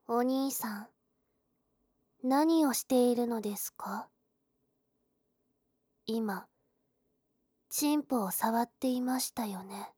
お兄さん、何をしているのですか？今、チンポを触っていましたよね。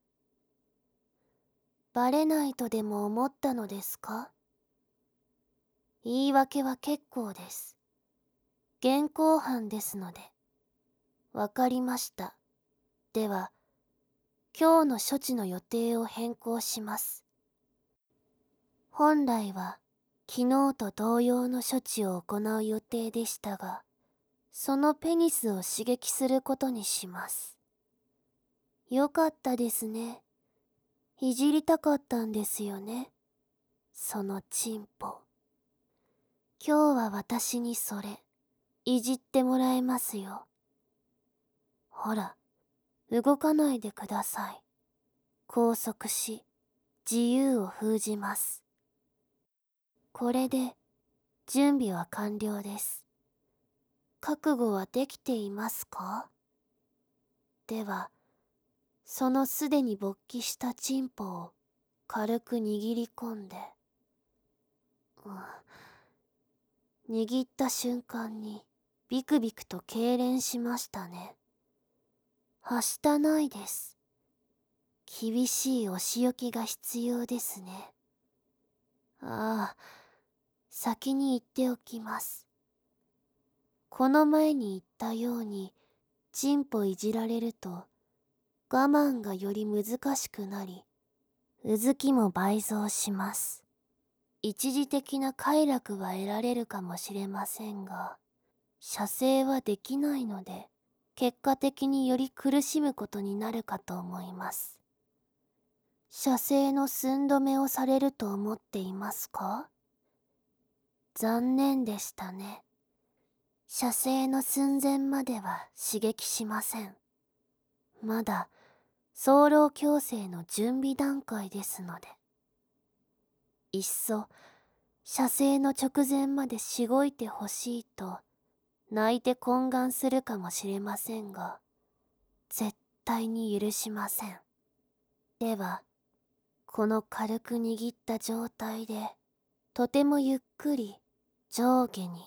バレないとでも思ったのですか？言い訳は結構です。現行犯ですので。わかりました。では、今日の処置の予定を変更します。本来は、昨日と同様の処置を行う予定でしたが、そのペニスを刺激することにします。よかったですね。いじりたかったんですよね。そのチンポ。今日は私にそれ、いじってもらえますよ。ほら、動かないでください。拘束し、自由を封じます。これで、準備は完了です。覚悟はできていますか？では、そのすでに勃起したチンポを軽く握り込んで、握った瞬間にビクビクと痙攣しましたね。はしたないです。厳しいお仕置きが必要ですね。ああ、先に言っておきます。この前に言ったように、チンポいじられると、我慢がより難しくなり、うずきも倍増します。一時的な快楽は得られるかもしれませんが、射精はできないので、結果的により苦しむことになるかと思います。射精の寸止めをされると思っていますか？残念でしたね。射精の寸前までは刺激しません。まだ、早漏矯正の準備段階ですので。いっそ、射精の直前までしごいてほしいと、泣いて懇願するかもしれませんが、絶対に許しません。では、この軽く握った状態で、とてもゆっくり上下に、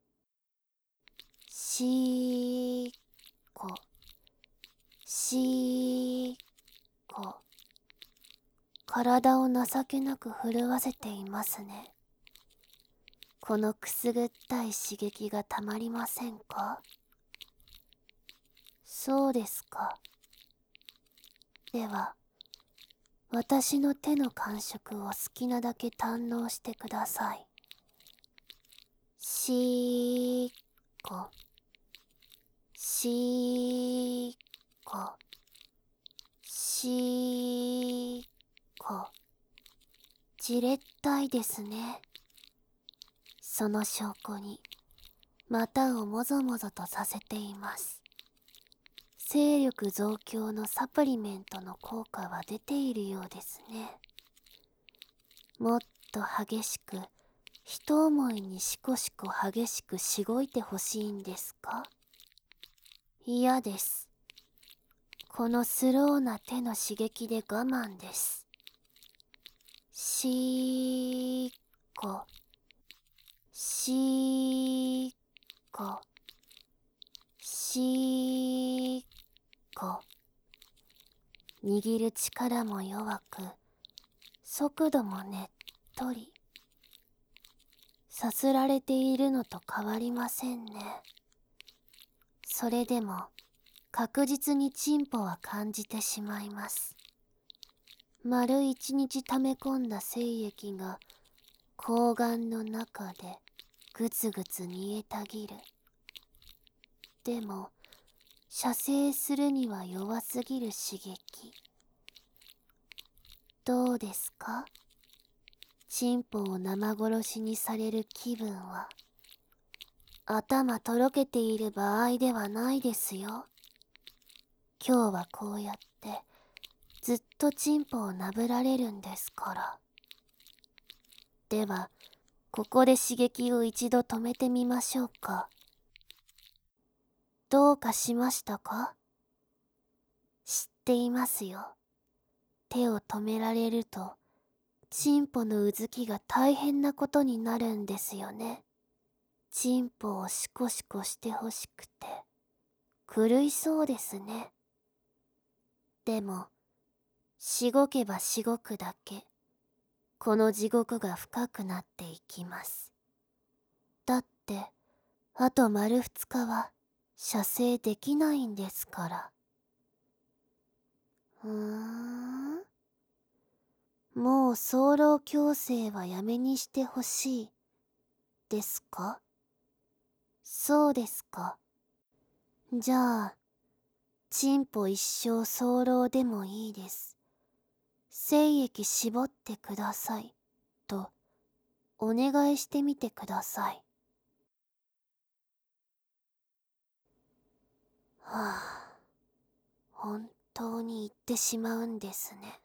しーこ、しーこ、体を情けなく震わせていますね。このくすぐったい刺激がたまりませんか？そうですか。では、私の手の感触を好きなだけ堪能してください。しーこ、しーこ、しーこ。じれったいですね。その証拠に、股をもぞもぞとさせています。精力増強のサプリメントの効果は出ているようですね。もっと激しく、一思いにしこしこ激しくしごいてほしいんですか？嫌です。このスローな手の刺激で我慢です。しーこ、しーこ、しーこ。握る力も弱く、速度もねっとり。さすられているのと変わりませんね。それでも、確実にチンポは感じてしまいます。丸一日溜め込んだ精液が、睾丸の中でぐつぐつ煮えたぎる。でも、射精するには弱すぎる刺激。どうですか？チンポを生殺しにされる気分は。頭とろけている場合ではないですよ。今日はこうやってずっとチンポをなぶられるんですから。では、ここで刺激を一度止めてみましょうか。どうかしましたか？知っていますよ。手を止められるとチンポのうずきが大変なことになるんですよね。チンポをシコシコしてほしくて狂いそうですね。でもしごけばしごくだけこの地獄が深くなっていきます。だってあと丸2日は射精できないんですから。もう早漏矯正はやめにしてほしいですか？そうですか。じゃあチンポ一生早漏でもいいです。精液絞ってくださいとお願いしてみてください。はあ、本当に言ってしまうんですね。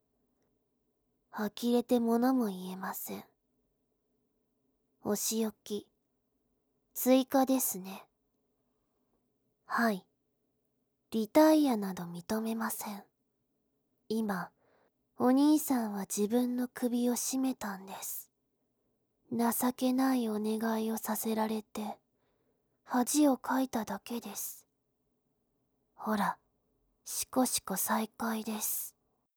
呆れて物も言えません。お仕置き追加ですね。はい、リタイアなど認めません。今お兄さんは自分の首を絞めたんです。情けないお願いをさせられて恥をかいただけです。ほら、シコシコ再開です。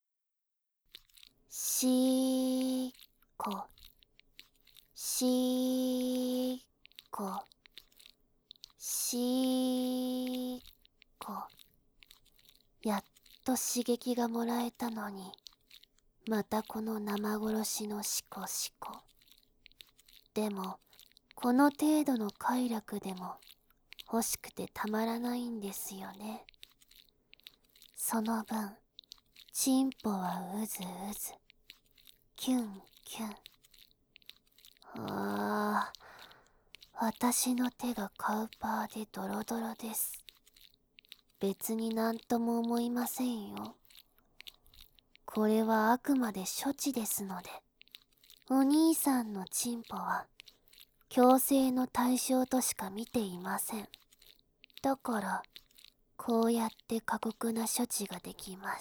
しーこ、しーこ、しーこ。やっと刺激がもらえたのに、またこの生殺しのシコシコ。でも、この程度の快楽でも欲しくてたまらないんですよね。その分、チンポはうずうず、キュンキュン。ああ、私の手がカウパーでドロドロです。別になんとも思いませんよ。これはあくまで処置ですので、お兄さんのチンポは矯正の対象としか見ていません。だからこうやって過酷な処置ができます。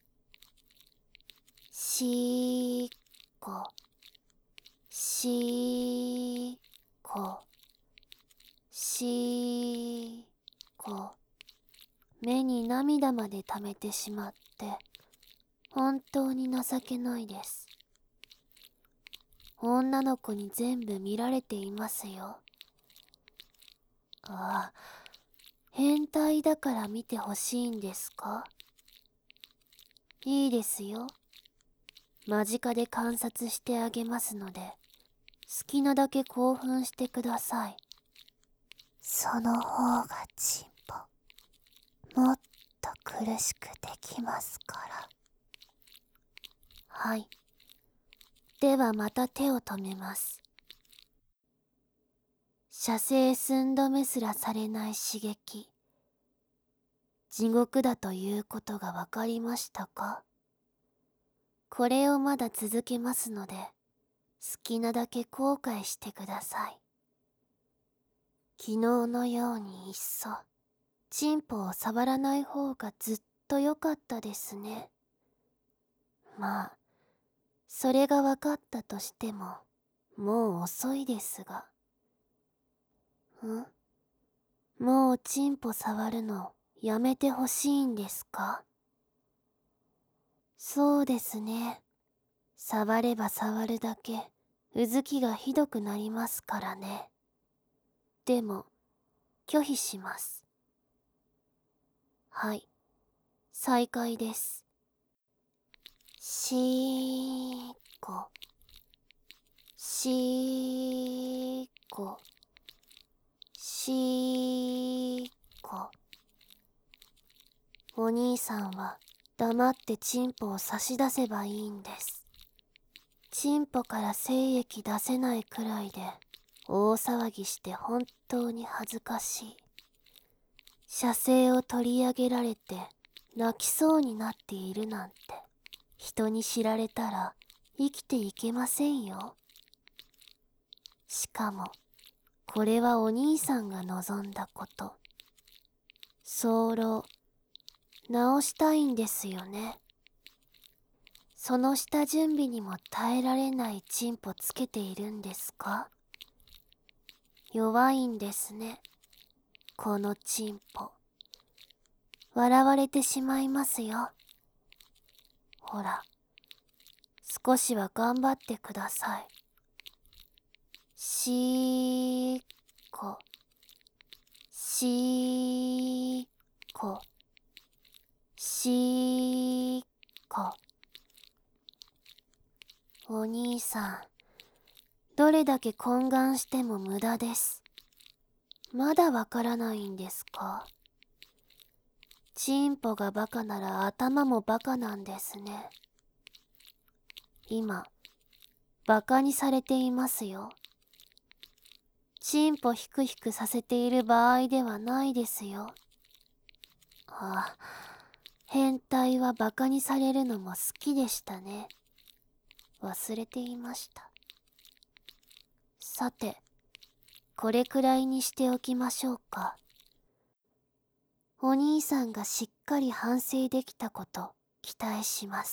しーこ、しーこ、しーこ。目に涙まで溜めてしまって本当に情けないです。女の子に全部見られていますよ。ああ、変態だから見てほしいんですか？いいですよ。間近で観察してあげますので、好きなだけ興奮してください。その方がチンポ、もっと苦しくできますから。はい。ではまた手を止めます。射精寸止めすらされない刺激、地獄だということがわかりましたか？これをまだ続けますので、好きなだけ後悔してください。昨日のようにいっそ、チンポを触らない方がずっと良かったですね。まあ、それが分かったとしても、もう遅いですが。もうチンポ触るのやめてほしいんですか？そうですね。触れば触るだけうずきがひどくなりますからね。でも拒否します。はい、再開です。しーこ、しーこ、しーこ。お兄さんは黙ってチンポを差し出せばいいんです。チンポから精液出せないくらいで大騒ぎして本当に恥ずかしい。射精を取り上げられて泣きそうになっているなんて人に知られたら生きていけませんよ。しかもこれはお兄さんが望んだこと。早漏、治したいんですよね。 その下準備にも耐えられないチンポつけているんですか？弱いんですね、このチンポ。笑われてしまいますよ。ほら、少しは頑張ってください。しーこ、しーこ、しーこ。お兄さん、どれだけ懇願しても無駄です。まだわからないんですか？チンポがバカなら頭もバカなんですね。今、バカにされていますよ。チンポヒクヒクさせている場合ではないですよ。あ、変態はバカにされるのも好きでしたね。忘れていました。さて、これくらいにしておきましょうか。お兄さんがしっかり反省できたこと期待します。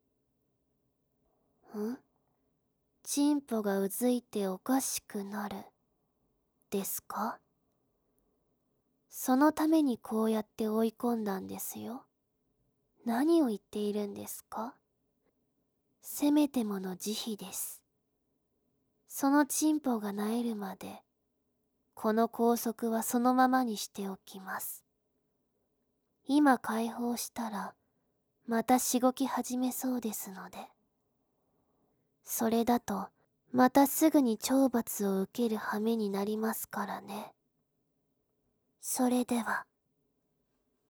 チンポがうずいておかしくなるですか？そのためにこうやって追い込んだんですよ。何を言っているんですか？せめてもの慈悲です。そのチンポが萎えるまで、この拘束はそのままにしておきます。今解放したら、またしごき始めそうですので。それだと、またすぐに懲罰を受ける羽目になりますからね。それでは。